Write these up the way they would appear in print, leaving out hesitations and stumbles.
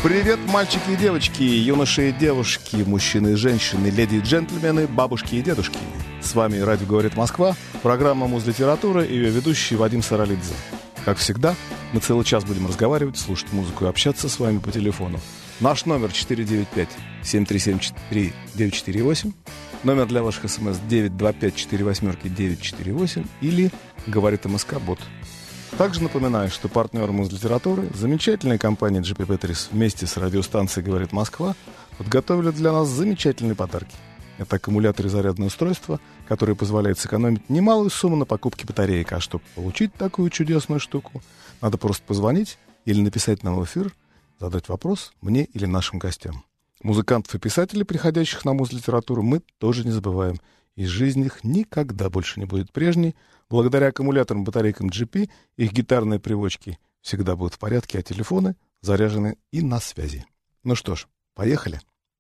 Привет, мальчики и девочки, юноши и девушки, мужчины и женщины, леди и джентльмены, бабушки и дедушки. С вами «Радио говорит Москва», программа «Музлитература» и ее ведущий Вадим Саралидзе. Как всегда, мы целый час будем разговаривать, слушать музыку и общаться с вами по телефону. Наш номер 495-7373-948, номер для ваших смс 925-48-948 или говорит МСК-бот. Также напоминаю, что партнер Музлитературы, замечательная компания GP Petris вместе с радиостанцией «Говорит Москва» подготовили для нас замечательные подарки. Это аккумулятор и зарядное устройство, которое позволяет сэкономить немалую сумму на покупке батареек. А чтобы получить такую чудесную штуку, надо просто позвонить или написать нам в эфир, задать вопрос мне или нашим гостям. Музыкантов и писателей, приходящих на Музлитературу, мы тоже не забываем. И жизнь их никогда больше не будет прежней. Благодаря аккумуляторам и батарейкам GP их гитарные приводчики всегда будут в порядке, а телефоны заряжены и на связи. Ну что ж, поехали.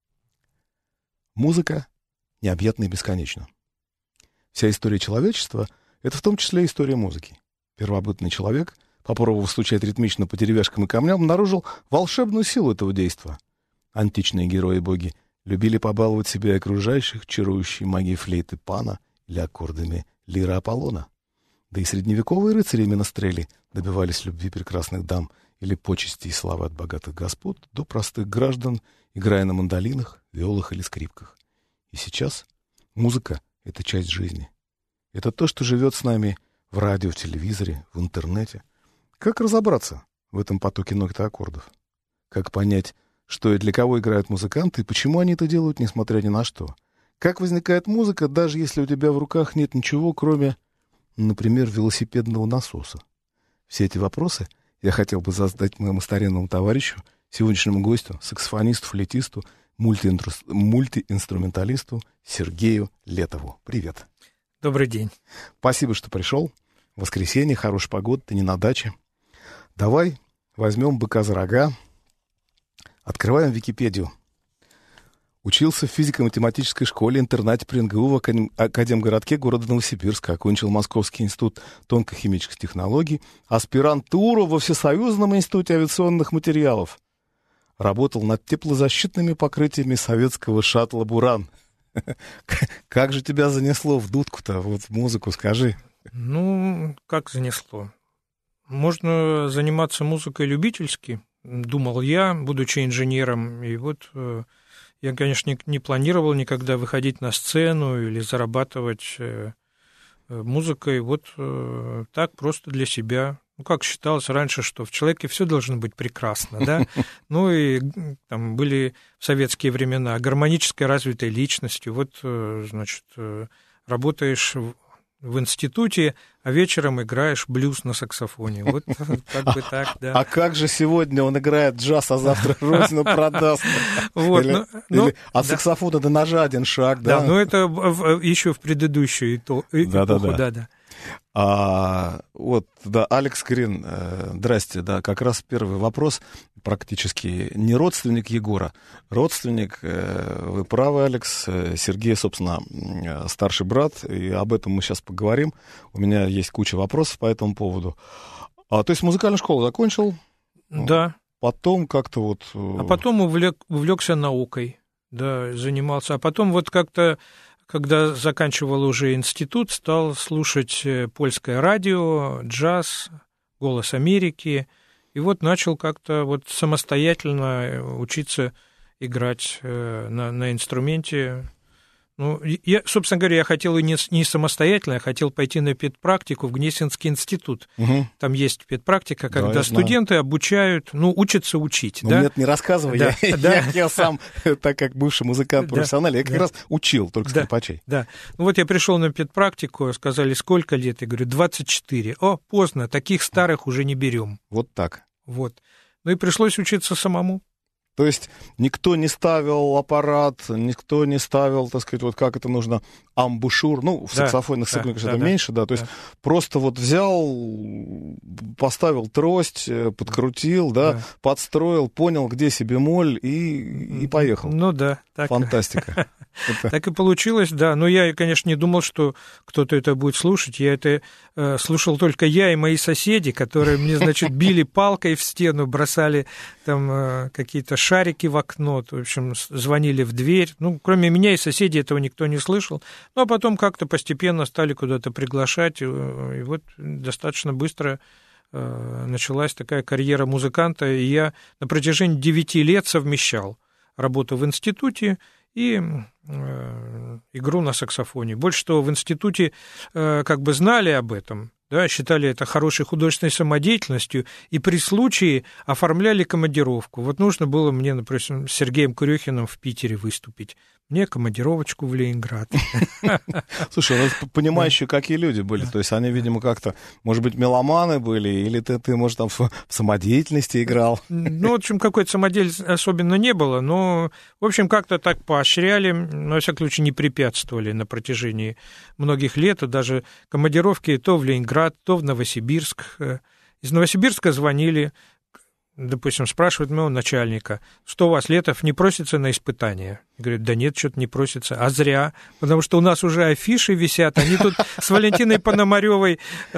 Музыка необъятна и бесконечна. Вся история человечества — это в том числе история музыки. Первобытный человек, попробовав стучать ритмично по деревяшкам и камням, обнаружил волшебную силу этого действа. Античные герои и боги любили побаловать себя и окружающих чарующей магией флейты Пана или аккордами лира Аполлона. Да и средневековые рыцари и менестрели добивались любви прекрасных дам или почести и славы от богатых господ до простых граждан, играя на мандолинах, виолах или скрипках. И сейчас музыка — это часть жизни. Это то, что живет с нами в радио, в телевизоре, в интернете. Как разобраться в этом потоке нот и аккордов? Как понять, что и для кого играют музыканты, и почему они это делают, несмотря ни на что? Как возникает музыка, даже если у тебя в руках нет ничего, кроме, например, велосипедного насоса? Все эти вопросы я хотел бы задать моему старинному товарищу, сегодняшнему гостю, саксофонисту, флейтисту, мультиинструменталисту Сергею Летову. Привет. Добрый день. Спасибо, что пришел. Воскресенье, хорошая погода, ты не на даче. Давай возьмем быка за рога. Открываем Википедию. Учился в физико-математической школе-интернате при НГУ в Академгородке города Новосибирска. Окончил Московский институт тонкохимических технологий. Аспирантуру во Всесоюзном институте авиационных материалов. Работал над теплозащитными покрытиями советского шаттла «Буран». Как же тебя занесло в дудку-то, вот в музыку, скажи? Ну, как занесло? Можно заниматься музыкой любительски, думал я, будучи инженером. И вот я, конечно, не планировал никогда выходить на сцену или зарабатывать музыкой. Вот так, просто для себя. Ну, как считалось раньше, что в человеке все должно быть прекрасно, да? Ну, и там были в советские времена гармонически развитой личностью. Вот, значит, работаешь в институте, а вечером играешь блюз на саксофоне. Вот как бы так, да. А как же сегодня он играет джаз, а завтра родину продаст? А саксофон — это ножа один шаг, да? Да, но это еще в предыдущую эпоху, да. Вот, да, Алекс Грин, здрасте, да, как раз первый вопрос, практически не родственник Егора, родственник, вы правы, Алекс, Сергей, собственно, старший брат, и об этом мы сейчас поговорим, у меня есть куча вопросов по этому поводу. То есть музыкальную школу закончил? Да. Потом как-то вот... А потом увлекся наукой, да, занимался, а потом вот как-то... Когда заканчивал уже институт, стал слушать польское радио, джаз, «Голос Америки». И вот начал как-то вот самостоятельно учиться играть на инструменте. Ну, собственно говоря, я хотел и не самостоятельно, я хотел пойти на педпрактику в Гнесинский институт. Угу. Там есть педпрактика, когда студенты обучают, учатся учить. Да? Нет, не рассказывай, да, я сам, так как бывший музыкант профессиональный, я как раз учил только скрипачей. Да, ну вот я пришел на педпрактику, сказали, сколько лет? Я говорю, 24. О, поздно, таких старых уже не берем. Вот так. Вот. Ну и пришлось учиться самому. То есть никто не ставил аппарат, никто не ставил, так сказать, вот как это нужно, амбушюр, в саксофонных сцеплениях это меньше, да, то есть просто вот взял, поставил трость, подкрутил, да, подстроил, понял, где си бемоль и поехал. Ну да. Фантастика. Так и получилось, да. Но я, конечно, не думал, что кто-то это будет слушать. Я это слушал только я и мои соседи, которые мне, значит, били палкой в стену, бросали там какие-то шарики в окно, в общем, звонили в дверь. Ну, кроме меня и соседей этого никто не слышал. Ну, а потом как-то постепенно стали куда-то приглашать, и вот достаточно быстро началась такая карьера музыканта, и я на протяжении 9 лет совмещал работу в институте и игру на саксофоне. Больше того, в институте как бы знали об этом, да, считали это хорошей художественной самодеятельностью, и при случае оформляли командировку. Вот нужно было мне, например, с Сергеем Курехиным в Питере выступить. Мне командировочку в Ленинград. Слушай, ну, понимающие, какие люди были. То есть они, видимо, как-то, может быть, меломаны были, или ты может, там в самодеятельности играл? Ну, в общем, какой-то самодеятельности особенно не было, но, в общем, как-то так поощряли, но, во всяком случае, не препятствовали на протяжении многих лет, и даже командировки то в Ленинград, то в Новосибирск. Из Новосибирска звонили, допустим, спрашивают моего начальника, что у вас, Летов, не просится на испытание? Говорит, да нет, что-то не просится. А зря, потому что у нас уже афиши висят, они тут с Валентиной Пономарёвой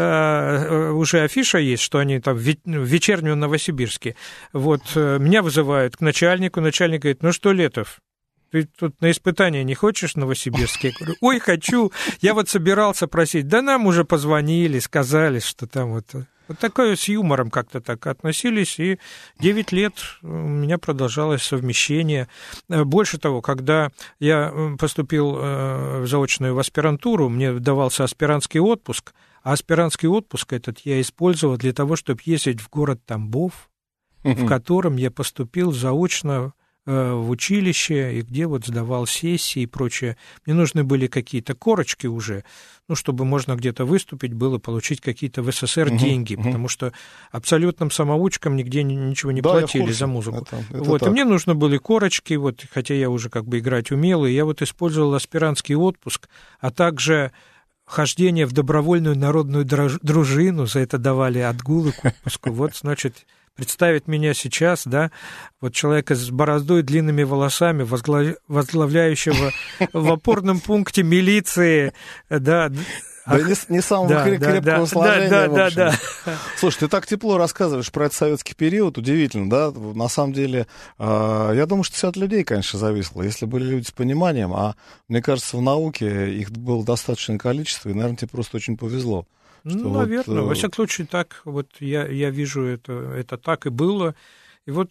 уже афиша есть, что они там в вечернем Новосибирске. Вот, меня вызывают к начальнику, начальник говорит, ну что, Летов, ты тут на испытание не хочешь в Новосибирске? Я говорю, ой, хочу, я вот собирался просить, да нам уже позвонили, сказали, что там вот... Вот такое с юмором как-то так относились, и 9 лет у меня продолжалось совмещение. Больше того, когда я поступил в заочную в аспирантуру, мне давался аспирантский отпуск, а аспирантский отпуск этот я использовал для того, чтобы ездить в город Тамбов, в котором я поступил заочно в училище, и где вот сдавал сессии и прочее. Мне нужны были какие-то корочки уже, ну, чтобы можно где-то выступить было, получить какие-то в СССР деньги, потому что абсолютным самоучкам нигде ничего не платили за музыку. Это вот, и мне нужны были корочки, вот, хотя я уже как бы играть умел, и я вот использовал аспирантский отпуск, а также хождение в добровольную народную дружину, за это давали отгулы к отпуску. Вот, значит, представить меня сейчас, да, вот человека с бороздой, длинными волосами, возглавляющего в опорном пункте милиции, да. Да, не самого крепкого сложения, в общем. Да. Слушай, ты так тепло рассказываешь про этот советский период, удивительно, да? На самом деле, я думаю, что все от людей, конечно, зависело. Если были люди с пониманием, а мне кажется, в науке их было достаточное количество, и, наверное, тебе просто очень повезло. Ну, наверное, во всяком случае, так вот я вижу, это так и было. И вот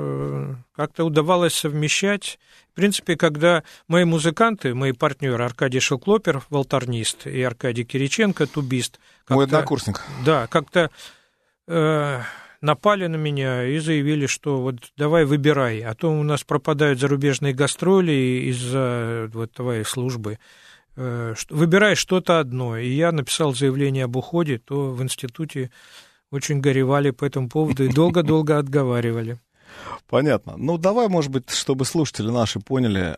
как-то удавалось совмещать. В принципе, когда мои музыканты, мои партнеры Аркадий Шелклопер, волторнист, и Аркадий Кириченко, тубист. Мой однокурсник. Да, как-то напали на меня и заявили, что вот давай выбирай, а то у нас пропадают зарубежные гастроли из-за вот твоей службы. Выбирай что-то одно. И я написал заявление об уходе, то в институте очень горевали по этому поводу и долго-долго отговаривали. Понятно. Ну, давай, может быть, чтобы слушатели наши поняли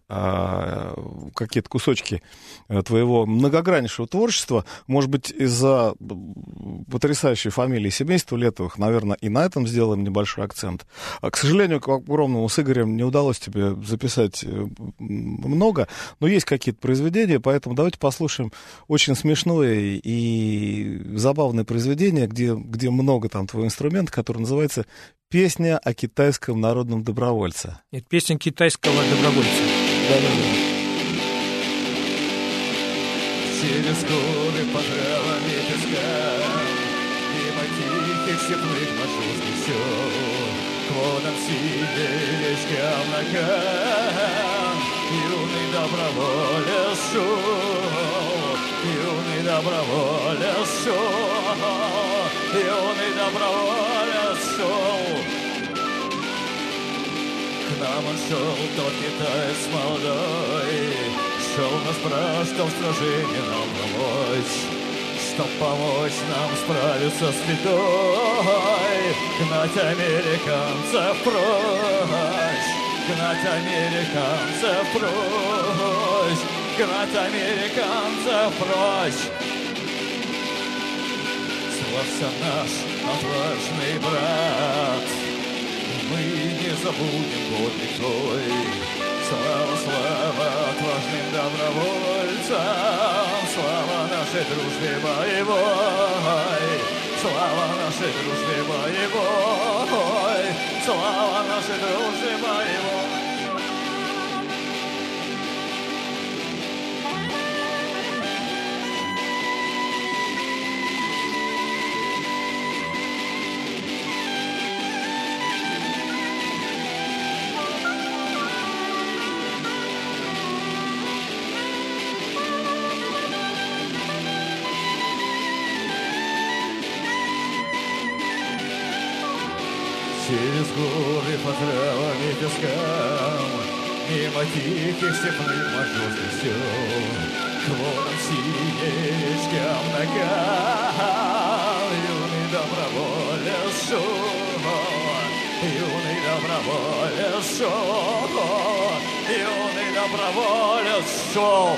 какие-то кусочки твоего многограннего творчества. Может быть, из-за потрясающей фамилии семейства Летовых, наверное, и на этом сделаем небольшой акцент. К сожалению, к огромному, с Игорем не удалось тебе записать много, но есть какие-то произведения, поэтому давайте послушаем очень смешное и забавное произведение, где много там твоего инструмента, который называется «Песня о китайском народном добровольце». Это песня китайского добровольца. Да. Через годы по травам и пескам, мимо тихих степных маршрутных сел, к водам синей речкам ногам, юный доброволец шел, юный доброволец шел, юный доброволец шел. К нам он шел, тот китаец молодой, шел нас брат, чтоб в сражении нам помочь, чтоб помочь нам справиться с бедой, гнать американцев прочь, гнать американцев прочь, гнать американцев прочь. Славься наш отважный брат, мы не забудем подвиг твой. Слава, слава отважным добровольцам, слава нашей дружбе боевой, слава нашей дружбе боевой, слава нашей дружбе боевой. Через горы по травам и пескам, мимо тихих степных морозных сел, к водам синечкам ногам, юный доброволец шел, юный доброволец шел, юный доброволец шел.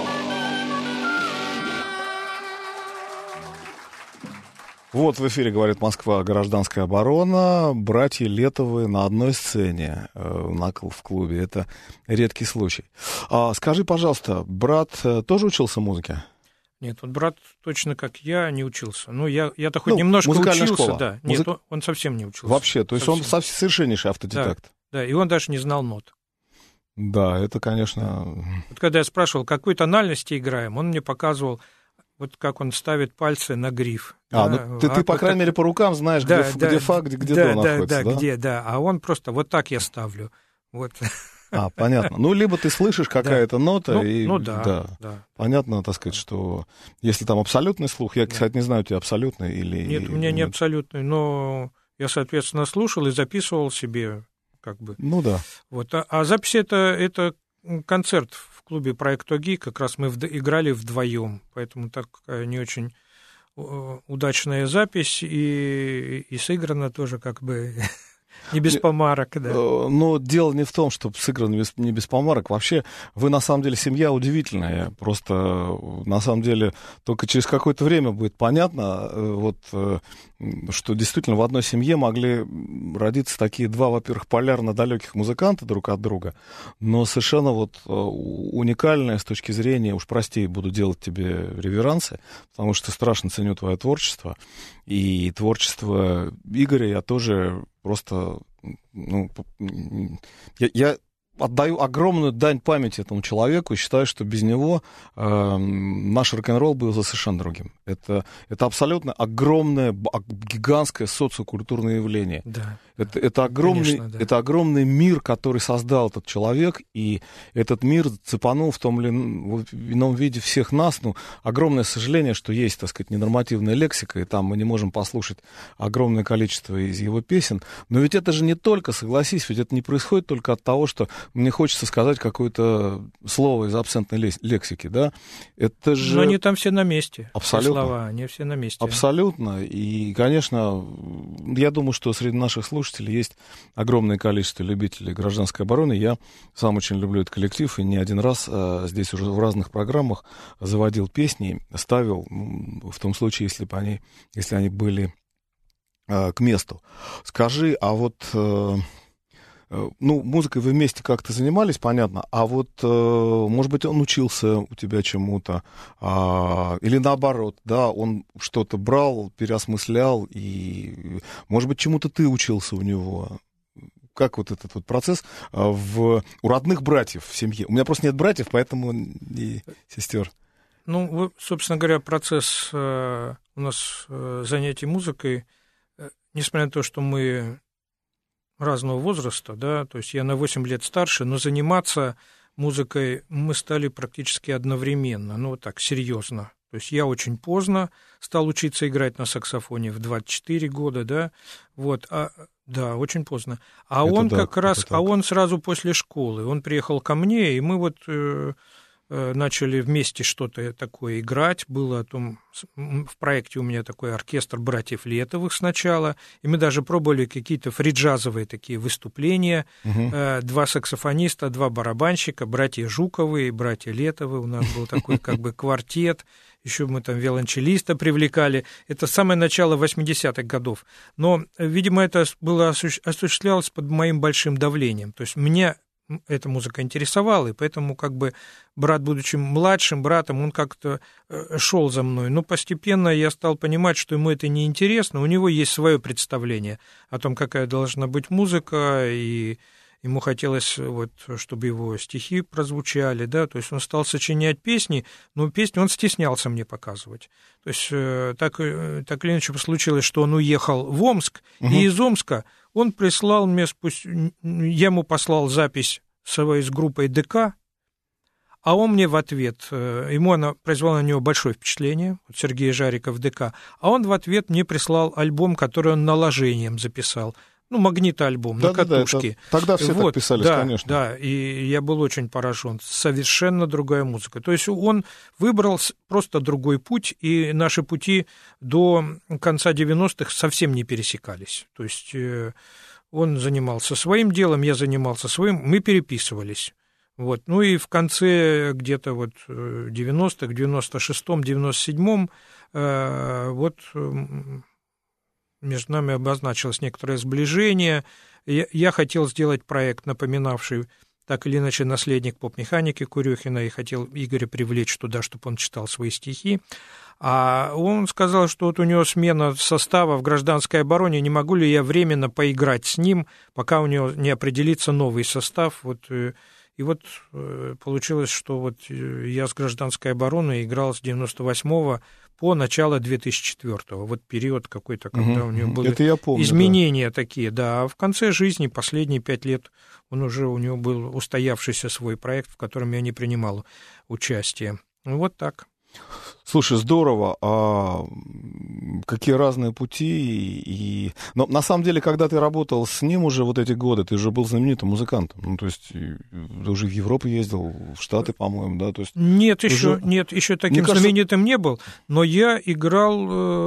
Вот в эфире «Говорит Москва», «Гражданская оборона». Братья Летовы на одной сцене в клубе. Это редкий случай. Скажи, пожалуйста, брат тоже учился музыке? Нет, вот брат точно как я не учился. Ну, я-то хоть немножко учился, школа. Да. Нет, он совсем не учился. Вообще, то есть он совершеннейший автодидакт. Да, и он даже не знал нот. Да, это, конечно... Вот когда я спрашивал, какой тональности играем, он мне показывал, вот как он ставит пальцы на гриф. Ну ты по крайней мере, по рукам знаешь, где фа, где до находится, да? Где, да. А он просто вот так я ставлю. Вот. Понятно. Ну, либо ты слышишь какая-то нота, да. Понятно, так сказать, что если там абсолютный слух, я, кстати, не знаю, у тебя абсолютный или... Нет, у меня не абсолютный, но я, соответственно, слушал и записывал себе, как бы. Ну да. Вот. А запись это концерт в клубе «Проект ОГИ», как раз мы играли вдвоем, поэтому такая не очень удачная запись, и сыграна тоже как бы не без помарок, да. Но дело не в том, что сыграно не без помарок. Вообще, вы на самом деле семья удивительная. Просто на самом деле только через какое-то время будет понятно, вот, что действительно в одной семье могли родиться такие два, во-первых, полярно далеких музыканта друг от друга, но совершенно вот уникальные с точки зрения, уж прости, буду делать тебе реверансы, потому что страшно ценю твое творчество. И творчество Игоря я тоже просто... Я отдаю огромную дань памяти этому человеку и считаю, что без него наш рок-н-ролл был совершенно другим. Это абсолютно огромное, гигантское социокультурное явление. Да. Это огромный мир, который создал этот человек, и этот мир цепанул в том или ином виде всех нас. Огромное сожаление, что есть, так сказать, ненормативная лексика, и там мы не можем послушать огромное количество из его песен. Но ведь это же не только, согласись, ведь это не происходит только от того, что мне хочется сказать какое-то слово из абсентной лексики, да? Это же... Но они там все на месте. Абсолютно. Слова, они все на месте. Абсолютно. И, конечно, я думаю, что среди наших слушателей есть огромное количество любителей гражданской обороны. Я сам очень люблю этот коллектив, и не один раз здесь уже в разных программах заводил песни, ставил, в том случае, если они были к месту. Скажи, а вот... музыкой вы вместе как-то занимались, понятно, а вот, может быть, он учился у тебя чему-то, или наоборот, да, он что-то брал, переосмыслял, и, может быть, чему-то ты учился у него. Как вот этот вот процесс у родных братьев в семье? У меня просто нет братьев, поэтому и сестер. Собственно говоря, процесс у нас занятий музыкой, несмотря на то, что мы разного возраста, да, то есть я на 8 лет старше, но заниматься музыкой мы стали практически одновременно, так, серьезно. То есть я очень поздно стал учиться играть на саксофоне, в 24 года, да, вот, да, очень поздно. А это он как раз, он сразу после школы, он приехал ко мне, и мы вот начали вместе что-то такое играть. Было в проекте у меня такой оркестр братьев Летовых сначала, и мы даже пробовали какие-то фри-джазовые такие выступления. Два саксофониста, два барабанщика, братья Жуковы и братья Летовы. У нас был такой как бы квартет. Еще мы там виолончелиста привлекали. Это самое начало 80-х годов. Но, видимо, это было осуществлялось под моим большим давлением. То есть мне эта музыка интересовала, и поэтому как бы брат, будучи младшим братом, он как-то шел за мной. Но постепенно я стал понимать, что ему это неинтересно, у него есть свое представление о том, какая должна быть музыка, и ему хотелось, вот, чтобы его стихи прозвучали, да, то есть он стал сочинять песни, но песни он стеснялся мне показывать. То есть так или иначе случилось, что он уехал в Омск, и из Омска он прислал мне, я ему послал запись своей с группой ДК, а он мне в ответ, ему она произвела на него большое впечатление, вот Сергей Жариков ДК, а он в ответ мне прислал альбом, который он наложением записал. Ну, магнитоальбом на катушке. Тогда все вот, так писали, да, конечно. Да, и я был очень поражен. Совершенно другая музыка. То есть он выбрал просто другой путь, и наши пути до конца 90-х совсем не пересекались. То есть он занимался своим делом, я занимался своим, мы переписывались. Вот. Ну и в конце где-то вот 90-х, 96-м, 97-м вот... между нами обозначилось некоторое сближение. Я хотел сделать проект, напоминавший так или иначе наследник поп-механики Курехина, и хотел Игоря привлечь туда, чтобы он читал свои стихи. А он сказал, что вот у него смена состава в гражданской обороне, не могу ли я временно поиграть с ним, пока у него не определится новый состав. Вот, и вот получилось, что вот я с гражданской обороны играл с 98-го по начало 2004-го, вот период какой-то, когда у него были изменения такие, да, а в конце жизни, последние 5 лет, у него был устоявшийся свой проект, в котором я не принимал участие. Вот так. Слушай, здорово. Какие разные пути. Но на самом деле, когда ты работал с ним уже вот эти годы, ты уже был знаменитым музыкантом. Ну, то есть ты уже в Европу ездил, в Штаты, по-моему, да? То есть нет, еще таким знаменитым не был, но я играл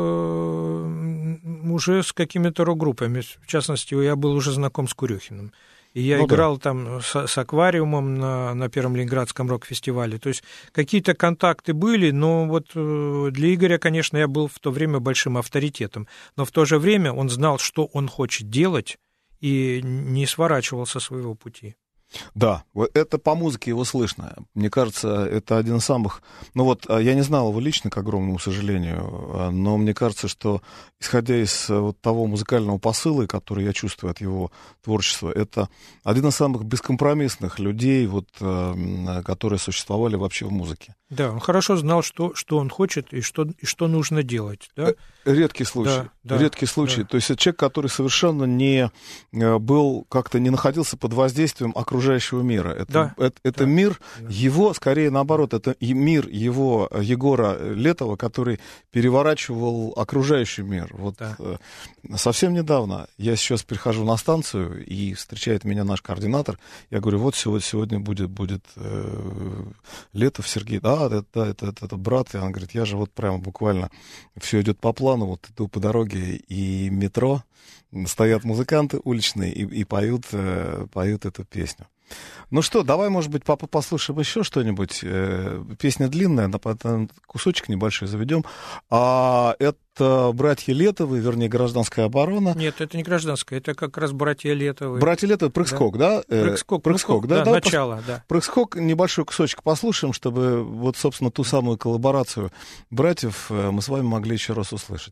уже с какими-то рок-группами. В частности, я был уже знаком с Курехиным. И я играл там с «Аквариумом» на Первом Ленинградском рок-фестивале. То есть какие-то контакты были, но вот для Игоря, конечно, я был в то время большим авторитетом. Но в то же время он знал, что он хочет делать, и не сворачивал со своего пути. Да, это по музыке его слышно. Мне кажется, это один из самых... Ну вот, я не знал его лично, к огромному сожалению, но мне кажется, что, исходя из вот того музыкального посыла, который я чувствую от его творчества, это один из самых бескомпромиссных людей, вот, которые существовали вообще в музыке. Да, он хорошо знал, что он хочет и что нужно делать. Да? Редкий случай. Да, редкий случай. Да. То есть это человек, который совершенно не был, как-то не находился под воздействием окружающего мира. Это мир его, скорее наоборот, это мир его, Егора Летова, который переворачивал окружающий мир. Вот совсем недавно я сейчас прихожу на станцию, и встречает меня наш координатор. Я говорю, вот сегодня будет Летов Сергей. Это брат. И он говорит, я же вот прямо буквально все идет по плану, вот иду по дороге, и метро, стоят музыканты уличные и поют эту песню. Ну что, давай, может быть, папа, послушаем еще что-нибудь. Песня длинная, кусочек небольшой заведем. Это «Братья Летовы», вернее, «Гражданская оборона». Нет, это не «Гражданская», это как раз «Братья Летовы». «Братья Летовы», «Прыг-скок», да? «Прыг-скок», да, начало, да. «Прыг-скок», небольшой кусочек послушаем, чтобы вот, собственно, ту самую коллаборацию братьев мы с вами могли еще раз услышать.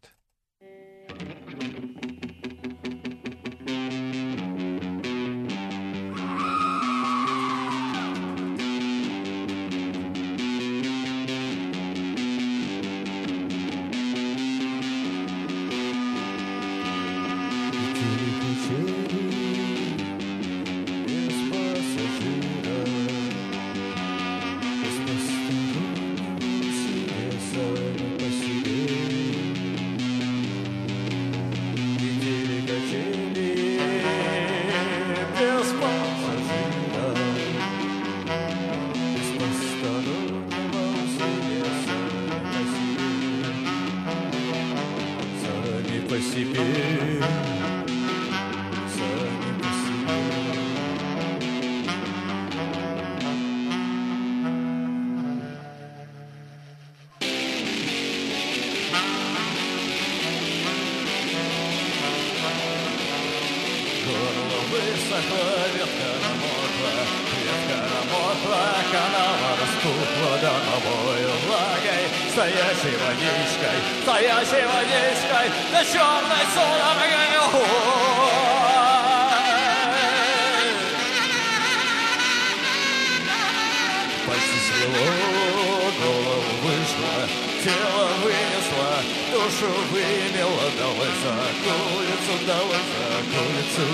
Высоко ветка на мокром намокла, ветка намокла, канава распухла домовой влагой, стоящей водичкой, да черной судорогой. Почти свело, голову вышло, тело вынесло, душу вымело, давай за улицу.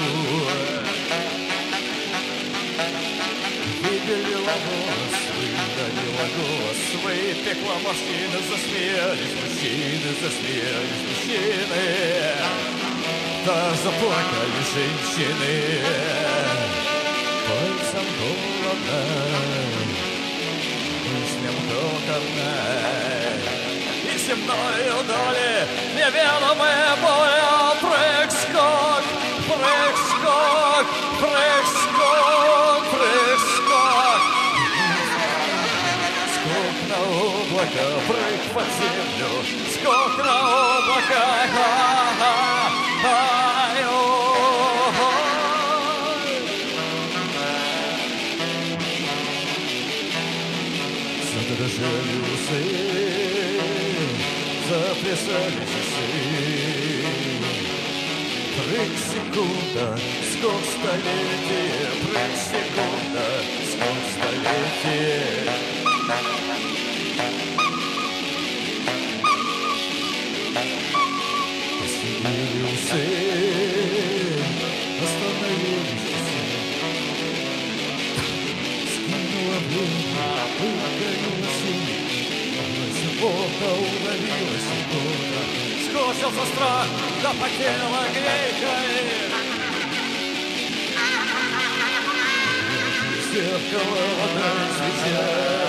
Выпилила голос, выдавила голос, выпекла морщины, засмеялись мужчины, да заплакали женщины. Пальцем холодно, мыслям докорно, и земною доли неведомая боля. Прыг-скок, прыг-скок, прыг-скок, прыг-скок. Скок на облако, прыг под землю, скок на облако. Задрожали усы, заплясали часы. Прыг-секунда, скок столетия, прыг-секунда, скок столетия. Посидели усы, остановились часы. Скинула блюдо, выгорела синий, вока удавилась икона. Скосился страх, да покинула грейкой. Зеркало вода свеча.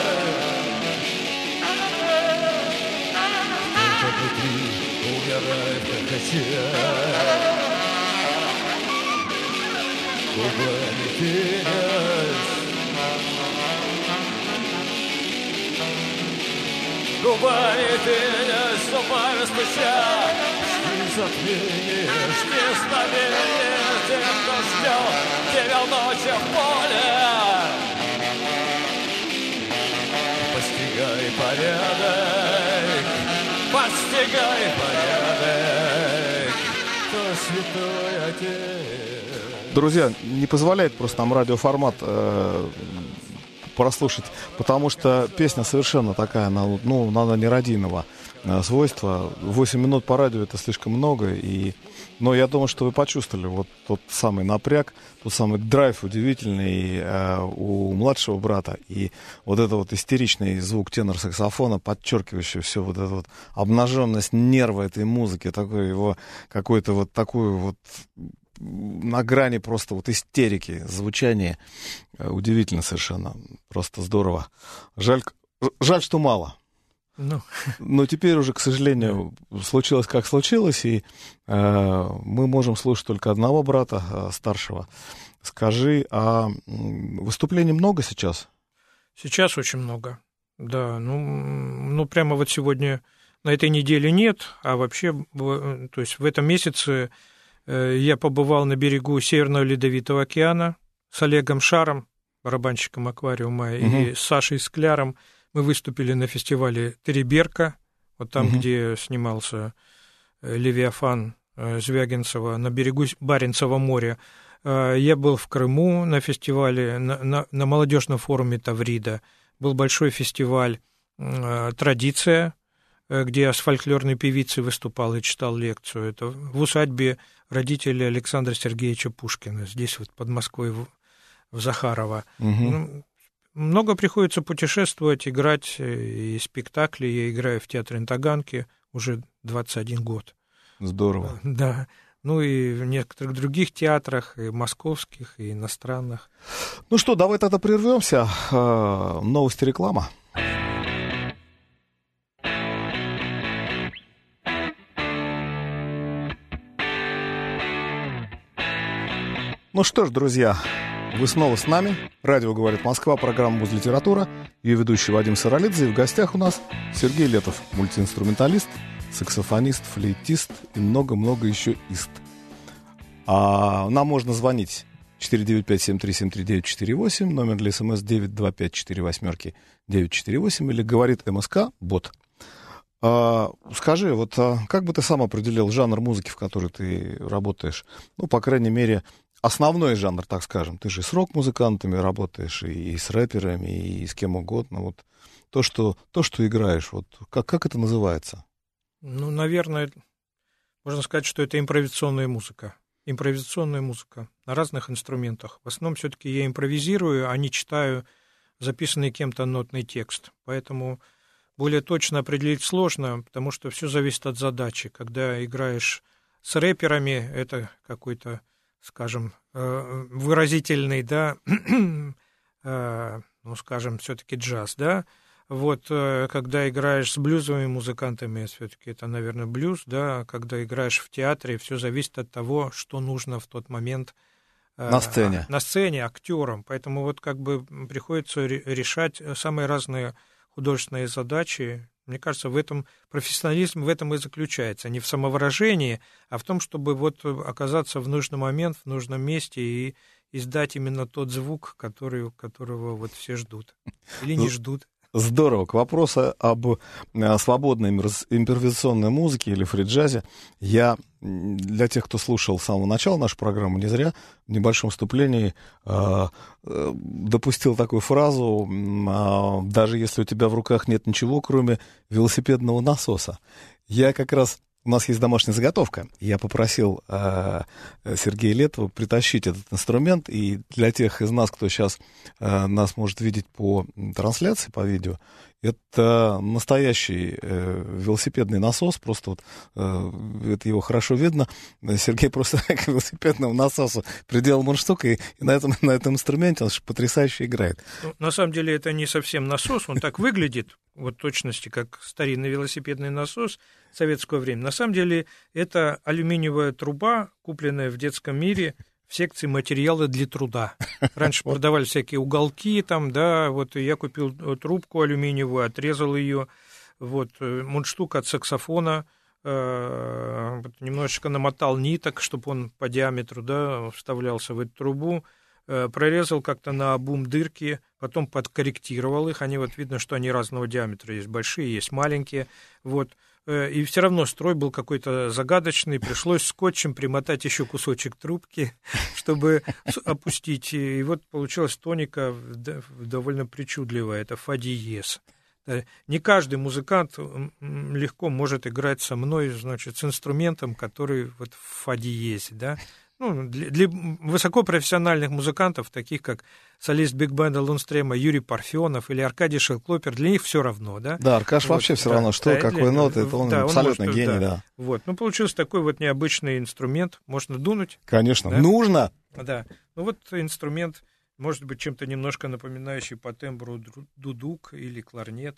Кто-то внутри умирает, хохоча. Губами пенясь, губами пенясь, зубами стуча. Жди затмение, жди знамения, тем, кто ждет тебя ночью в поле. Постигай порядок, кто святой отец. Друзья, не позволяет просто нам радиоформат прослушать, потому что песня совершенно такая, она нерадийного свойства. 8 минут по радио — это слишком много, но я думаю, что вы почувствовали вот тот самый напряг, тот самый драйв удивительный у младшего брата, и вот это вот истеричный звук тенор-саксофона, подчеркивающий все вот эту вот обнаженность нерва этой музыки, такой его какой-то вот такую вот на грани просто вот истерики, звучание удивительно совершенно, просто здорово. Жаль, что мало. Но теперь уже, к сожалению, случилось как случилось, и мы можем слушать только одного брата старшего. Скажи, а выступлений много сейчас? Сейчас очень много, да. Ну прямо вот сегодня, на этой неделе нет, а вообще, то есть в этом месяце я побывал на берегу Северного Ледовитого океана с Олегом Шаром, барабанщиком «Аквариума», и с Сашей Скляром. Мы выступили на фестивале «Тереберка», вот там, где снимался «Левиафан» Звягинцева, на берегу Баренцева моря. Я был в Крыму на фестивале, на молодежном форуме Таврида. Был большой фестиваль «Традиция», где я с фольклорной певицей выступал и читал лекцию. Это в усадьбе родителей Александра Сергеевича Пушкина, здесь вот под Москвой, в Захарово. Много приходится путешествовать, играть и спектакли. Я играю в театре на Таганке уже 21 год. Здорово. Да. Ну и в некоторых других театрах, и московских, и иностранных. Ну что, давай тогда прервемся. Новости, реклама. Ну что ж, друзья, вы снова с нами. Радио «Говорит Москва», программа «Музлитература». Ее ведущий Вадим Саралидзе. И в гостях у нас Сергей Летов, мультиинструменталист, саксофонист, флейтист и много-много еще ист. А нам можно звонить 495-7373-948, номер для СМС 925-48-948, или говорит МСК, бот. Скажи, вот как бы ты сам определил жанр музыки, в которой ты работаешь? Ну, по крайней мере, основной жанр, так скажем. Ты же с рок-музыкантами работаешь, и с рэперами, и с кем угодно. Вот то, что играешь, вот как это называется? Ну, наверное, можно сказать, что это импровизационная музыка. Импровизационная музыка на разных инструментах. В основном все-таки я импровизирую, а не читаю записанный кем-то нотный текст. Поэтому более точно определить сложно, потому что все зависит от задачи. Когда играешь с рэперами, это какой-то, скажем, выразительный, да, ну, скажем, все-таки джаз, да. Вот, когда играешь с блюзовыми музыкантами, все-таки это, наверное, блюз, да, когда играешь в театре, все зависит от того, что нужно в тот момент на сцене актерам. Поэтому вот как бы приходится решать самые разные художественные задачи. Мне кажется, в этом профессионализм в этом и заключается. Не в самовыражении, а в том, чтобы вот оказаться в нужный момент, в нужном месте и издать именно тот звук, которого вот все ждут или не ждут. Здорово. К вопросу об свободной импровизационной музыке или фри-джазе, я для тех, кто слушал с самого начала нашу программу, не зря в небольшом вступлении допустил такую фразу: даже если у тебя в руках нет ничего, кроме велосипедного насоса. Я как раз... У нас есть домашняя заготовка. Я попросил Сергея Летова притащить этот инструмент. И для тех из нас, кто сейчас нас может видеть по трансляции, по видео, это настоящий велосипедный насос. Просто вот это его хорошо видно. Сергей просто к велосипедному насосу приделал мундштук, и на этом инструменте он потрясающе играет. Ну, на самом деле это не совсем насос, он так выглядит, вот в точности, как старинный велосипедный насос советского времени. На самом деле это алюминиевая труба, купленная в детском мире в секции материалы для труда. Раньше продавали всякие уголки там, да, вот я купил трубку алюминиевую, отрезал ее, вот, мундштук от саксофона, немножечко намотал ниток, чтобы он по диаметру, да, вставлялся в эту трубу, прорезал как-то наобум дырки, потом подкорректировал их, они вот видно, что они разного диаметра, есть большие, есть маленькие, вот. И все равно строй был какой-то загадочный, пришлось скотчем примотать еще кусочек трубки, чтобы опустить. И вот получилась тоника довольно причудливая, это фа диез. Не каждый музыкант легко может играть со мной, значит, с инструментом, который вот в фа диезе, да. Ну, для высокопрофессиональных музыкантов, таких как солист биг-бенда Лунстрема Юрий Парфенов или Аркадий Шелклопер, для них все равно, да? Да, Аркаш вот, вообще все равно, что, какой ноты, это он да, абсолютно он гений, да. Вот, ну, получился такой вот необычный инструмент, можно дунуть. Конечно, да? Нужно! Да, ну вот инструмент, может быть, чем-то немножко напоминающий по тембру дудук или кларнет.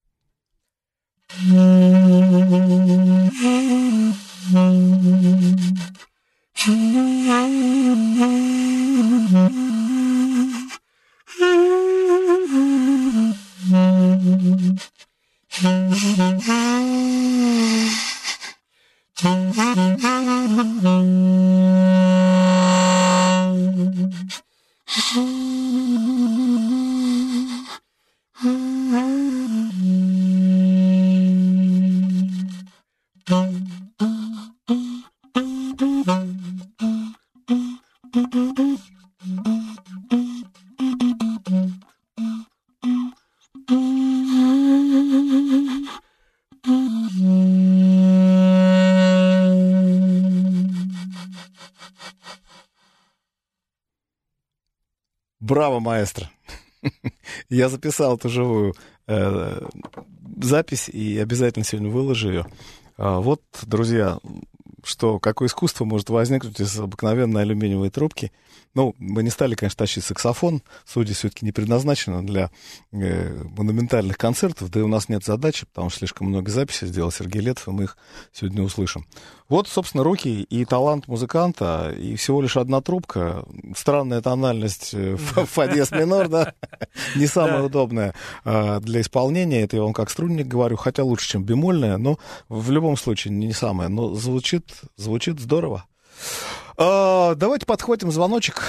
Браво, маэстро! Я записал эту живую запись и обязательно сегодня выложу ее. Вот, друзья, какое искусство может возникнуть из обыкновенной алюминиевой трубки. Ну, мы не стали, конечно, тащить саксофон. Студия все-таки не предназначена для монументальных концертов. Да и у нас нет задачи, потому что слишком много записей сделал Сергей Летов, и мы их сегодня услышим. Вот, собственно, руки и талант музыканта, и всего лишь одна трубка. Странная тональность фа диез минор, да? Не самая удобная для исполнения. Это я вам как струнник говорю, хотя лучше, чем бемольная, но в любом случае не самая. Но звучит здорово. Давайте подхватим звоночек.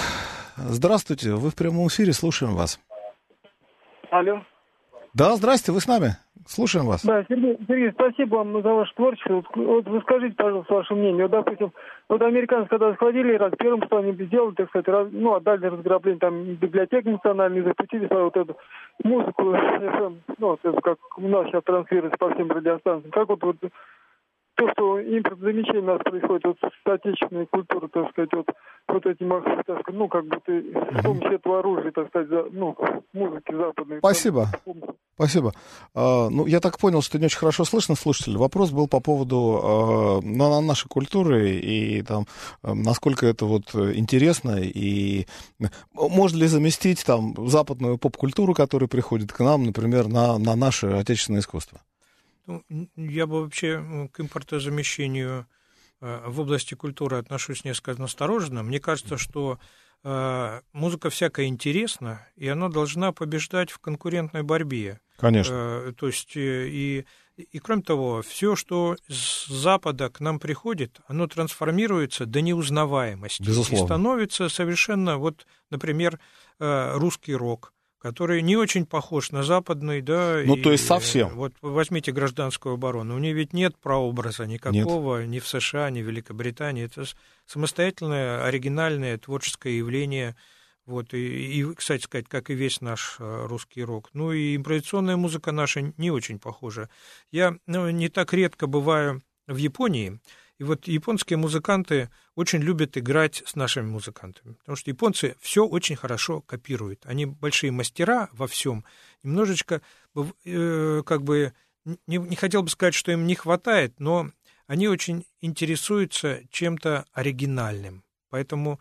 Здравствуйте, вы в прямом эфире, слушаем вас. Алло. Да, здрасте, вы с нами. Слушаем вас. Да, Сергей, спасибо вам за ваше творчество. Вот вы скажите, пожалуйста, ваше мнение. Вот, допустим, американцы, когда сходили, первым, что они сделали, так сказать, отдали разграбление, там, библиотеки национальные, запустили свою вот эту музыку, это как у нас сейчас транслируется по всем радиостанциям. Как вот то, что импортозамещение у нас происходит вот с отечественной культурой, так сказать, вот этим, так сказать, с помощью этого оружия, так сказать, музыки западной. Спасибо. Я так понял, что не очень хорошо слышно, слушатель. Вопрос был по поводу нашей культуры и там, насколько это вот интересно, и можно ли заместить там западную поп-культуру, которая приходит к нам, например, на наше отечественное искусство? Я бы вообще к импортозамещению в области культуры отношусь несколько настороженно. Мне кажется, что музыка всякая интересна, и она должна побеждать в конкурентной борьбе. Конечно. То есть, и кроме того, все, что с Запада к нам приходит, оно трансформируется до неузнаваемости. Безусловно. И становится совершенно, например, русский рок, который не очень похож на западный, да. То есть совсем. Вот возьмите гражданскую оборону. У нее ведь нет прообраза никакого ни в США, ни в Великобритании. Это самостоятельное, оригинальное творческое явление. И, кстати сказать, как и весь наш русский рок. И импровизационная музыка наша не очень похожа. Я не так редко бываю в Японии, и японские музыканты очень любят играть с нашими музыкантами, потому что японцы все очень хорошо копируют. Они большие мастера во всем. Немножечко, не хотел бы сказать, что им не хватает, но они очень интересуются чем-то оригинальным. Поэтому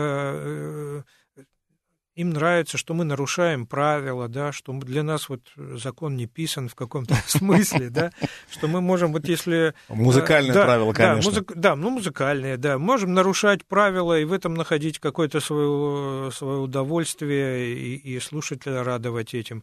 им нравится, что мы нарушаем правила, да, что для нас закон не писан в каком-то смысле, да, что мы можем, если... Музыкальные правила, конечно. Музыкальные, да. Можем нарушать правила и в этом находить какое-то свое удовольствие и слушателя радовать этим.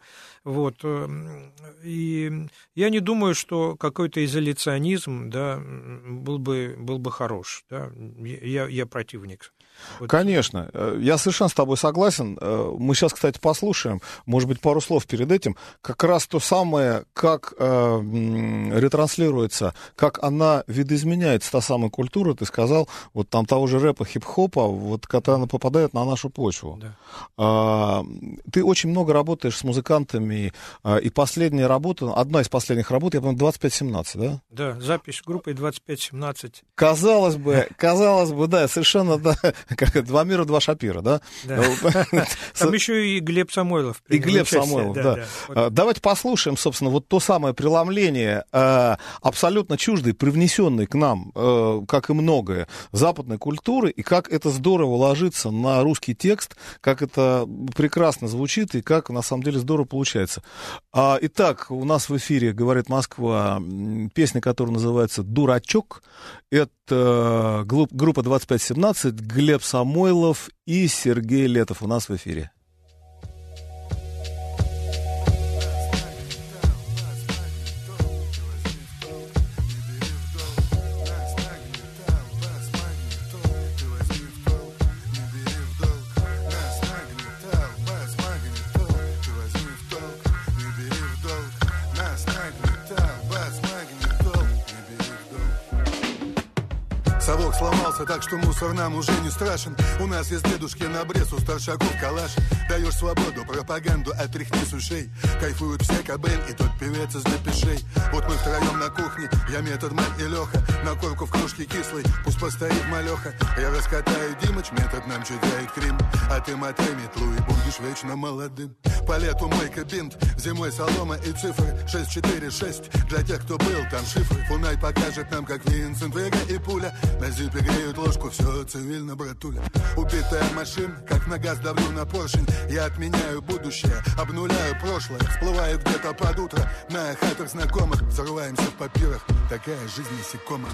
И я не думаю, что какой-то изоляционизм, да, был бы хорош, да. Я противник. Конечно, я совершенно с тобой согласен. Мы сейчас, кстати, послушаем, может быть, пару слов перед этим, как раз то самое, как ретранслируется, как она видоизменяется, та самая культура, ты сказал, там того же рэпа, хип-хопа, когда она попадает на нашу почву. Да. Ты очень много работаешь с музыкантами, и последняя работа, одна из последних работ, я помню, 2517, да? Да, запись группы 2517. Казалось бы, да, совершенно, да. Как два мира, два Шапира, да? Там еще и Глеб Самойлов. И Глеб Самойлов, да. Давайте послушаем, собственно, то самое преломление абсолютно чуждой, привнесенной к нам, как и многое, западной культуры, и как это здорово ложится на русский текст, как это прекрасно звучит, и как, на самом деле, здорово получается. Итак, у нас в эфире «Говорит Москва» песня, которая называется «Дурачок». Это группа 2517, Глеб Самойлов и Сергей Летов у нас в эфире. Совок сломался так, что мусор нам уже не страшен. У нас есть дедушкин обрез, у старшаков калаш. Даешь свободу, пропаганду отряхни с ушей. Кайфуют все Кобейн и тот певец из Депешей. Вот мы втроем на кухне, я Метод, Мэн и Леха. На корку в кружке кислой, пусть постоит малеха. Я раскатаю Димыч, Метод нам читает Крим. А ты мотай метлу и будешь вечно молодым. По лету мойка бинт, зимой солома и цифры 646, для тех, кто был там шифры. Фунай покажет нам, как Винсент Вега и пуля. На зипе греют ложку, все цивильно, братуля. Убитая машина, как на газ давлю на поршень. Я отменяю будущее, обнуляю прошлое. Всплываю где-то под утро на хатах знакомых. Взрываемся в папирах, такая жизнь насекомых.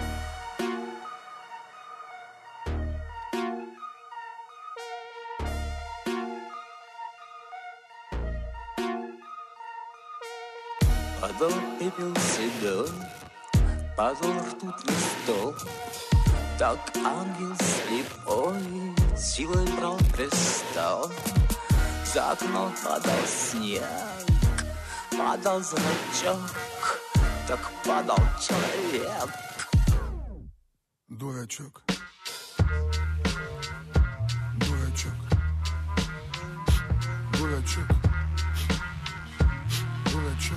Падал пепел седой, падал ртутный стол. Так ангел слепой силой брал престол. За окном падал снег, падал зрачок, так падал человек. Дурачок. Дурачок. Дурачок. Дурачок.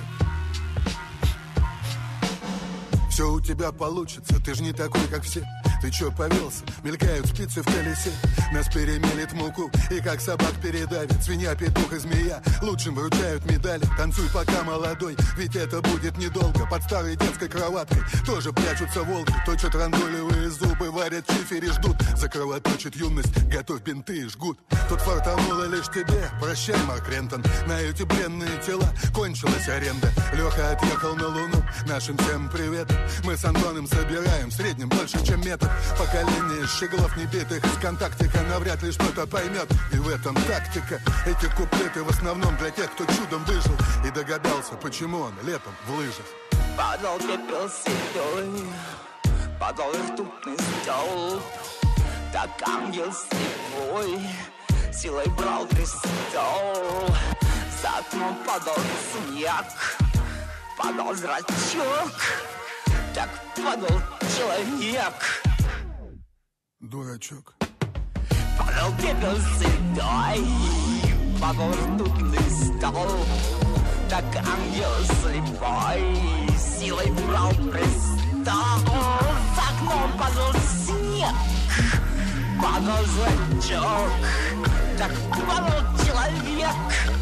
Все у тебя получится, ты ж не такой, как все. Ты чё повелся? Мелькают спицы в колесе. Нас перемелет муку и как собак передавит. Свинья, петух и змея лучшим вручают медали. Танцуй пока молодой, ведь это будет недолго. Под старой детской кроваткой тоже прячутся волки. Точат рандолевые зубы, варят чифери, ждут. Закровоточит юность, готовь бинты и жгут. Тут фартануло лишь тебе, прощай, Марк Рентон. На эти бренные тела кончилась аренда. Леха отъехал на Луну, нашим всем приветом. Мы с Антоном собираем в среднем больше, чем метр. Поколение щеглов небитых из контактика навряд ли что-то поймет. И в этом тактика. Эти куплеты в основном для тех, кто чудом выжил и догадался, почему он летом в лыжах. Падал пепел седой, падал ртутный стол. Так ангел слепой силой брал престол. За окном падал снег, падал зрачок, так падал человек. Дурачок. Падал пепел седой, падал ртутный стол. Так ангел слепой силой брал престол. За окном падал снег, падал зрачок, так падал человек.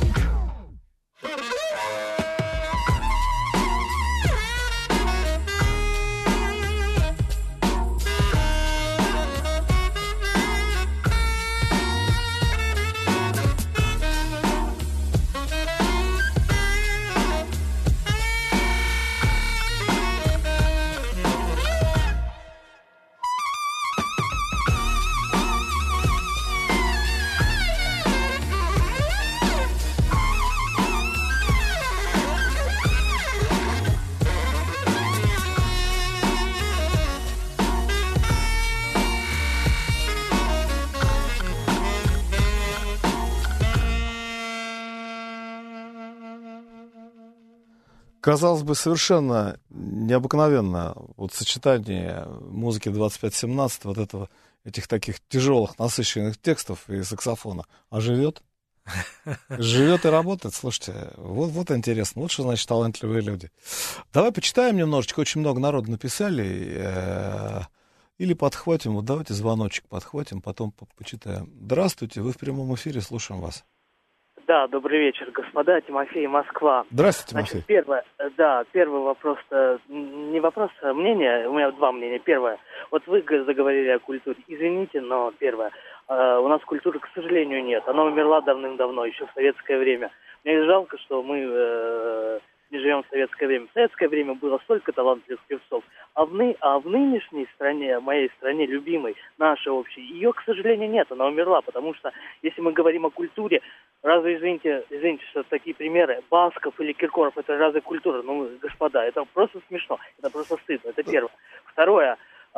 Казалось бы, совершенно необыкновенно вот сочетание музыки 25-17, вот этого, этих таких тяжелых, насыщенных текстов и саксофона. А живет? Живет и работает. Слушайте, вот интересно. Вот что значит талантливые люди. Давай почитаем немножечко. Очень много народу написали. Или подхватим. Вот давайте звоночек подхватим, потом почитаем. Здравствуйте, вы в прямом эфире, слушаем вас. Да, добрый вечер, господа. Тимофей, Москва. Здравствуйте, Тимофей. Значит, первый вопрос, не вопрос, а мнение. У меня два мнения. Первое. Вот вы заговорили о культуре. Извините, но первое. У нас культуры, к сожалению, нет. Она умерла давным-давно, еще в советское время. Мне жалко, что мы не живем в советское время. В советское время было столько талантливых певцов. А в нынешней стране, моей стране, любимой, нашей общей, ее, к сожалению, нет. Она умерла, потому что, если мы говорим о культуре, разве, извините, что такие примеры, Басков или Киркоров, это разве культура? Ну, господа, это просто смешно, это просто стыдно, это первое. Второе,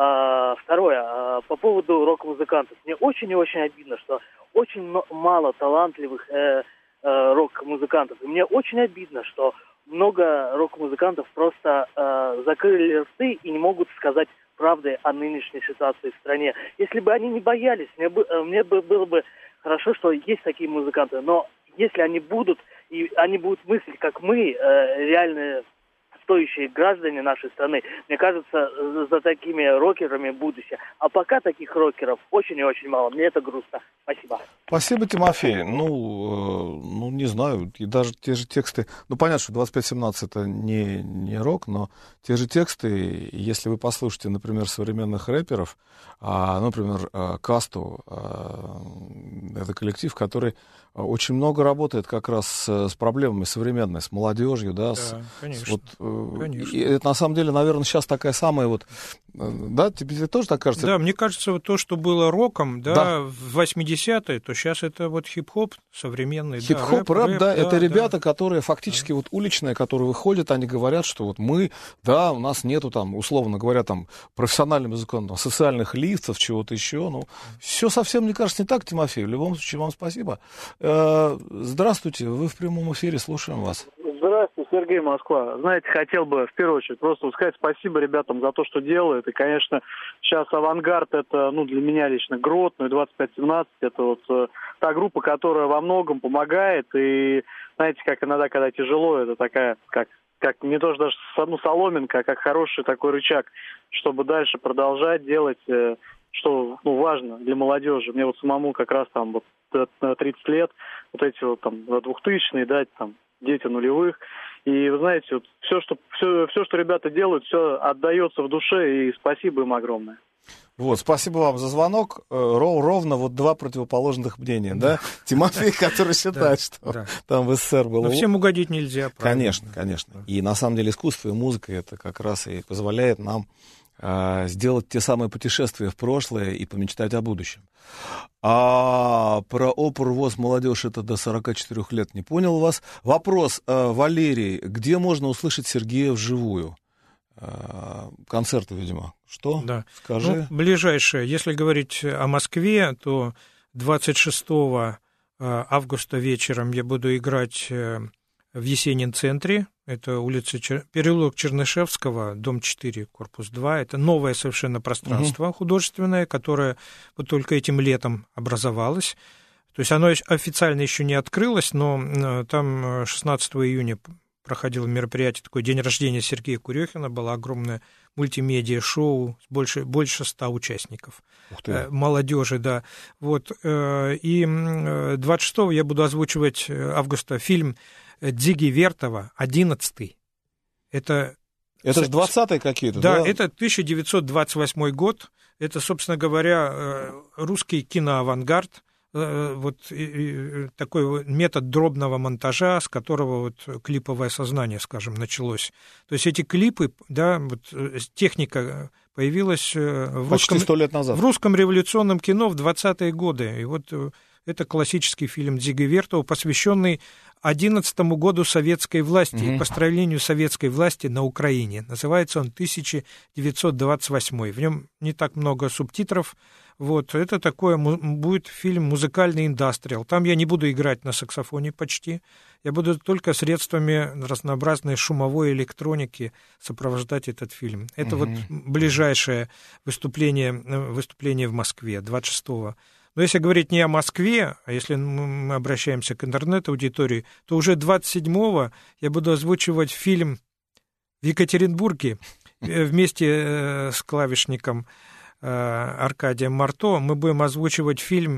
по поводу рок-музыкантов. Мне очень и очень обидно, что очень мало талантливых рок-музыкантов. И мне очень обидно, что много рок-музыкантов просто закрыли рты и не могут сказать правды о нынешней ситуации в стране. Если бы они не боялись, мне было бы хорошо, что есть такие музыканты, но если они будут, и они будут мыслить, как мы, реальные стоящие граждане нашей страны, мне кажется, за такими рокерами будущее. А пока таких рокеров очень и очень мало. Мне это грустно. Спасибо. Спасибо, Тимофей. Ну, не знаю, и даже те же тексты... Ну, понятно, что 25-17 это не рок, но те же тексты, если вы послушаете, например, современных рэперов, например, Касту, это коллектив, который очень много работает как раз с проблемами современной, с молодежью, да, конечно. Вот Конечно. И это, на самом деле, наверное, сейчас такая самая вот... Да, тебе тоже так кажется? Да, мне кажется, вот то, что было роком, да, в 80-е, то сейчас это вот хип-хоп современный. Хип-хоп, да, рэп, да, это ребята, да. которые фактически вот уличные, которые выходят, они говорят, что вот мы, да, у нас нету там, условно говоря, там, профессиональным языком, там, социальных лифтов, чего-то еще, ну, все совсем, мне кажется, не так, Тимофей. В любом случае, вам спасибо. Здравствуйте, вы в прямом эфире, слушаем вас. Здравствуйте, Сергей, Москва. Знаете, хотел бы в первую очередь просто сказать спасибо ребятам за то, что делают. И, конечно, сейчас «Авангард» — это, ну, для меня лично Гротно, и 2517 — это вот та группа, которая во многом помогает. И, знаете, как иногда, когда тяжело, это такая, как не то что даже соломинка, а как хороший такой рычаг, чтобы дальше продолжать делать, что, ну, важно для молодежи. Мне вот самому как раз там вот 30 лет, вот эти вот там 2000-е, да, там, дети нулевых. И вы знаете, вот все, что ребята делают, все отдается в душе, и спасибо им огромное. Вот, спасибо вам за звонок. Ровно вот два противоположных мнения, да? Тимофей, который считает, что там в СССР было... Но всем угодить нельзя, правда? Конечно. И на самом деле искусство и музыка это как раз и позволяет нам сделать те самые путешествия в прошлое и помечтать о будущем. А про оперу ВОС молодежь это до 44 лет не понял вас. Вопрос, Валерий, где можно услышать Сергея вживую? Концерты, видимо. Что? Да. Скажи. Ну, ближайшее, если говорить о Москве, то 26 августа вечером я буду играть в Есенин-центре. Это улица переулок Чернышевского, дом 4, корпус 2. Это новое совершенно пространство художественное, которое вот только этим летом образовалось. То есть оно официально еще не открылось, но там 16 июня проходило мероприятие, такое день рождения Сергея Курехина, было огромное мультимедиа-шоу, больше 100 участников. Молодежи, да. Вот. И 26-го я буду озвучивать августа фильм Дзиги Вертова «11». Это же 20-е какие-то, да? Да, это 1928 год. Это, собственно говоря, русский киноавангард. Вот такой метод дробного монтажа, с которого вот клиповое сознание, скажем, началось. То есть эти клипы, да, вот техника появилась почти 100 лет назад. В русском революционном кино в 20-е годы. И вот это классический фильм Дзиги Вертова, посвященный 11-му году советской власти, построению советской власти на Украине. Называется он 1928. В нем не так много субтитров. Вот, это такое будет фильм «Музыкальный индастриал». Там я не буду играть на саксофоне почти. Я буду только средствами разнообразной шумовой электроники сопровождать этот фильм. Это вот ближайшее выступление в Москве 26-го. Но если говорить не о Москве, а если мы обращаемся к интернет-аудитории, то уже 27-го я буду озвучивать фильм в Екатеринбурге вместе с клавишником Аркадием Марто. Мы будем озвучивать фильм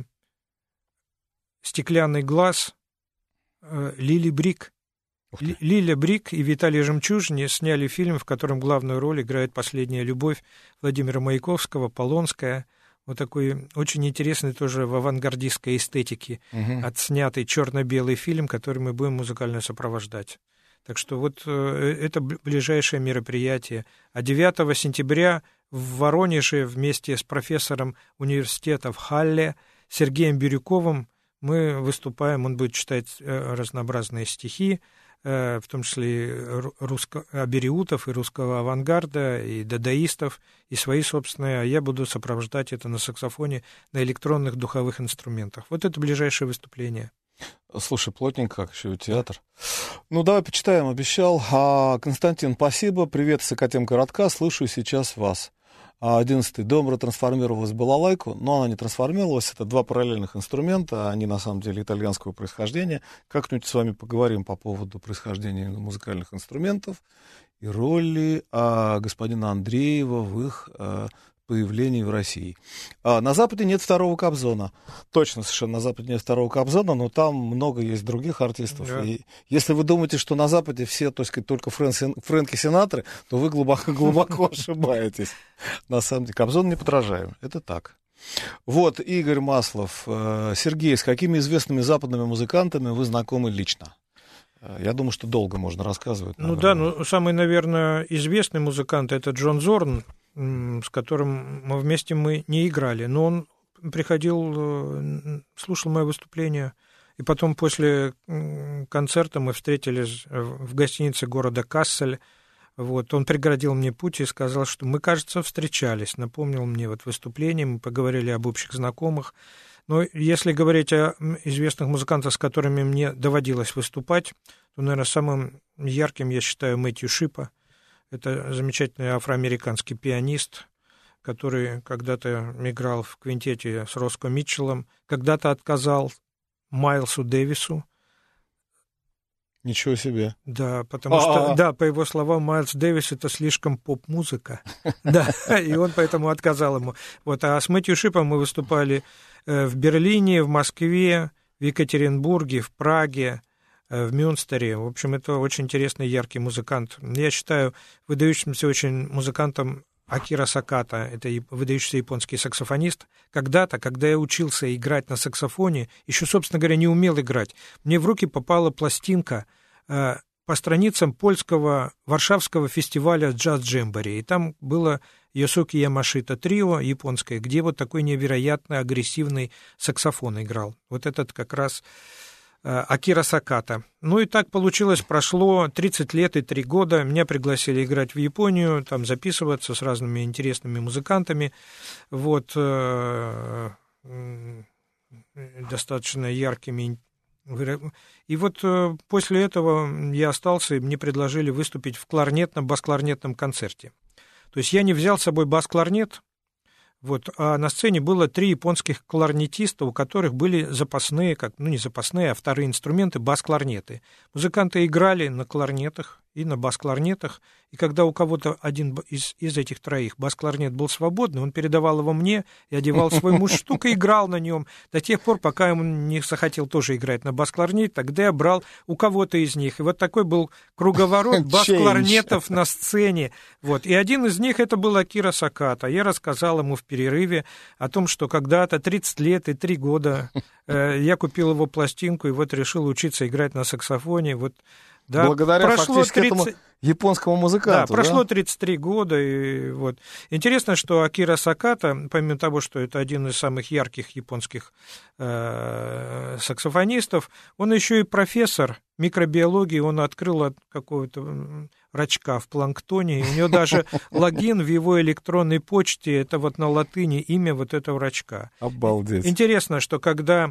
«Стеклянный глаз» Лили Брик. Лиля Брик и Виталий Жемчужин сняли фильм, в котором главную роль играет «Последняя любовь» Владимира Маяковского, Полонская. Вот такой очень интересный тоже в авангардистской эстетике отснятый черно-белый фильм, который мы будем музыкально сопровождать. Так что вот это ближайшее мероприятие. А 9 сентября в Воронеже вместе с профессором университета в Халле Сергеем Бирюковым мы выступаем. Он будет читать разнообразные стихи, в том числе абериутов и русского авангарда, и дадаистов, и свои собственные, а я буду сопровождать это на саксофоне, на электронных духовых инструментах. Вот это ближайшее выступление. Слушай, плотненько, как еще и театр. Ну, давай почитаем, обещал. Константин, спасибо. Привет с Академгородка, слушаю сейчас вас. 11-й Домбра трансформировалась в балалайку, но она не трансформировалась. Это два параллельных инструмента, они на самом деле итальянского происхождения. Как-нибудь с вами поговорим по поводу происхождения музыкальных инструментов и роли господина Андреева в их появлении в России. На Западе нет второго Кобзона. Точно, совершенно, на Западе нет второго Кобзона, но там много есть других артистов. Да. И если вы думаете, что на Западе все, так сказать, только Фрэнки Синатры, то вы глубоко ошибаетесь. На самом деле, Кобзон не подражаем. Это так. Вот, Игорь Маслов. Сергей, с какими известными западными музыкантами вы знакомы лично? Я думаю, что долго можно рассказывать. Ну да, самый, наверное, известный музыкант — это Джон Зорн, с которым вместе мы не играли. Но он приходил, слушал мое выступление, и потом после концерта мы встретились в гостинице города Кассель. Вот, он преградил мне путь и сказал, что мы, кажется, встречались. Напомнил мне вот выступление, мы поговорили об общих знакомых. Но если говорить о известных музыкантах, с которыми мне доводилось выступать, то, наверное, самым ярким я считаю Мэтью Шипа. Это замечательный афроамериканский пианист, который когда-то играл в квинтете с Роско Митчеллом, когда-то отказал Майлсу Дэвису. Ничего себе. Да, потому что, да, по его словам, Майлз Дэвис — это слишком поп-музыка. Да, и он поэтому отказал ему. Вот, а с Мэтью Шипом мы выступали в Берлине, в Москве, в Екатеринбурге, в Праге, в Мюнстере. В общем, это очень интересный, яркий музыкант. Я считаю выдающимся очень музыкантом Акира Саката, это выдающийся японский саксофонист. Когда-то, когда я учился играть на саксофоне, еще, собственно говоря, не умел играть, мне в руки попала пластинка по страницам польского Варшавского фестиваля джаз-джембори. И там было Йосуки Ямашита трио японское, где вот такой невероятно агрессивный саксофон играл. Вот этот как раз Акира Саката. Ну и так получилось, прошло 30 лет и 3 года, меня пригласили играть в Японию, там записываться с разными интересными музыкантами, вот, достаточно яркими. И вот после этого я остался, и мне предложили выступить в бас-кларнетном концерте. То есть я не взял с собой бас-кларнет, вот, а на сцене было 3 японских кларнетиста, у которых были запасные, не запасные, а вторые инструменты, бас-кларнеты. Музыканты играли на кларнетах и на бас-кларнетах, и когда у кого-то один из этих 3 бас-кларнет был свободный, он передавал его мне, я одевал свой мундштук и играл на нем до тех пор, пока ему не захотел тоже играть на бас-кларнете, тогда я брал у кого-то из них. И вот такой был круговорот бас-кларнетов на сцене. Вот. И один из них это был Акира Саката. Я рассказал ему в перерыве о том, что когда-то 30 лет и 3 года я купил его пластинку и вот решил учиться играть на саксофоне. Вот. Да, благодаря фактически этому японскому музыканту. Да, прошло 33 года. И вот. Интересно, что Акира Саката, помимо того, что это один из самых ярких японских саксофонистов, он еще и профессор микробиологии, он открыл от какого-то рачка в планктоне, и у него даже логин в его электронной почте, это вот на латыни имя вот этого рачка. Обалдеть. Интересно, что когда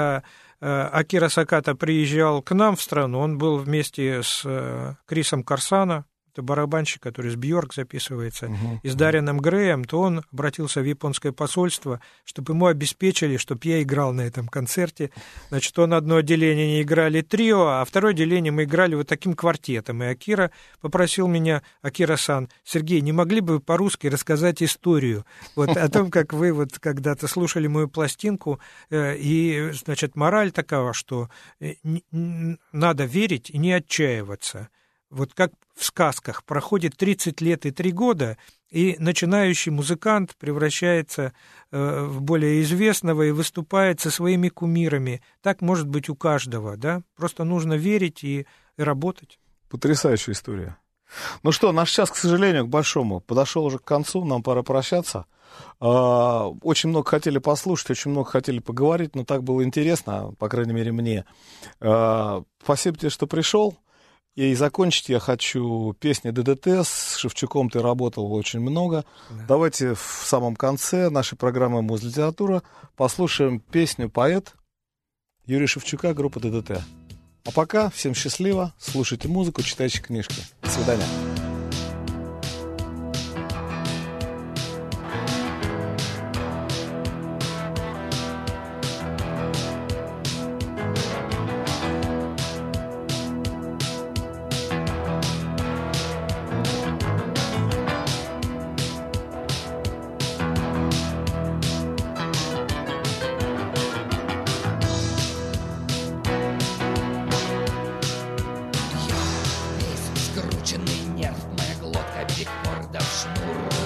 Акира Саката приезжал к нам в страну, он был вместе с Крисом Корсано, это барабанщик, который с Бьорк записывается, и с Дарианом Греем, то он обратился в японское посольство, чтобы ему обеспечили, чтобы я играл на этом концерте. Значит, он одно отделение не играли трио, а второе отделение мы играли вот таким квартетом. И Акира попросил меня, Акира-сан, Сергей, не могли бы вы по-русски рассказать историю вот о том, как вы вот когда-то слушали мою пластинку, и, значит, мораль такова, что надо верить и не отчаиваться. Вот как в сказках проходит 30 лет и 3 года, и начинающий музыкант превращается в более известного и выступает со своими кумирами. Так может быть у каждого, да? Просто нужно верить и работать. Потрясающая история. Ну что, наш час, к сожалению, к большому подошел уже к концу, нам пора прощаться. Очень много хотели послушать, очень много хотели поговорить, но так было интересно, по крайней мере, мне. Спасибо тебе, что пришел. И закончить я хочу песни ДДТ. С Шевчуком ты работал очень много. Да. Давайте в самом конце нашей программы «Музлитература» послушаем песню «Поэт» Юрия Шевчука, группа ДДТ. А пока всем счастливо, слушайте музыку, читайте книжки. До свидания. Скрученный нерв, моя глотка бигбордов шнур.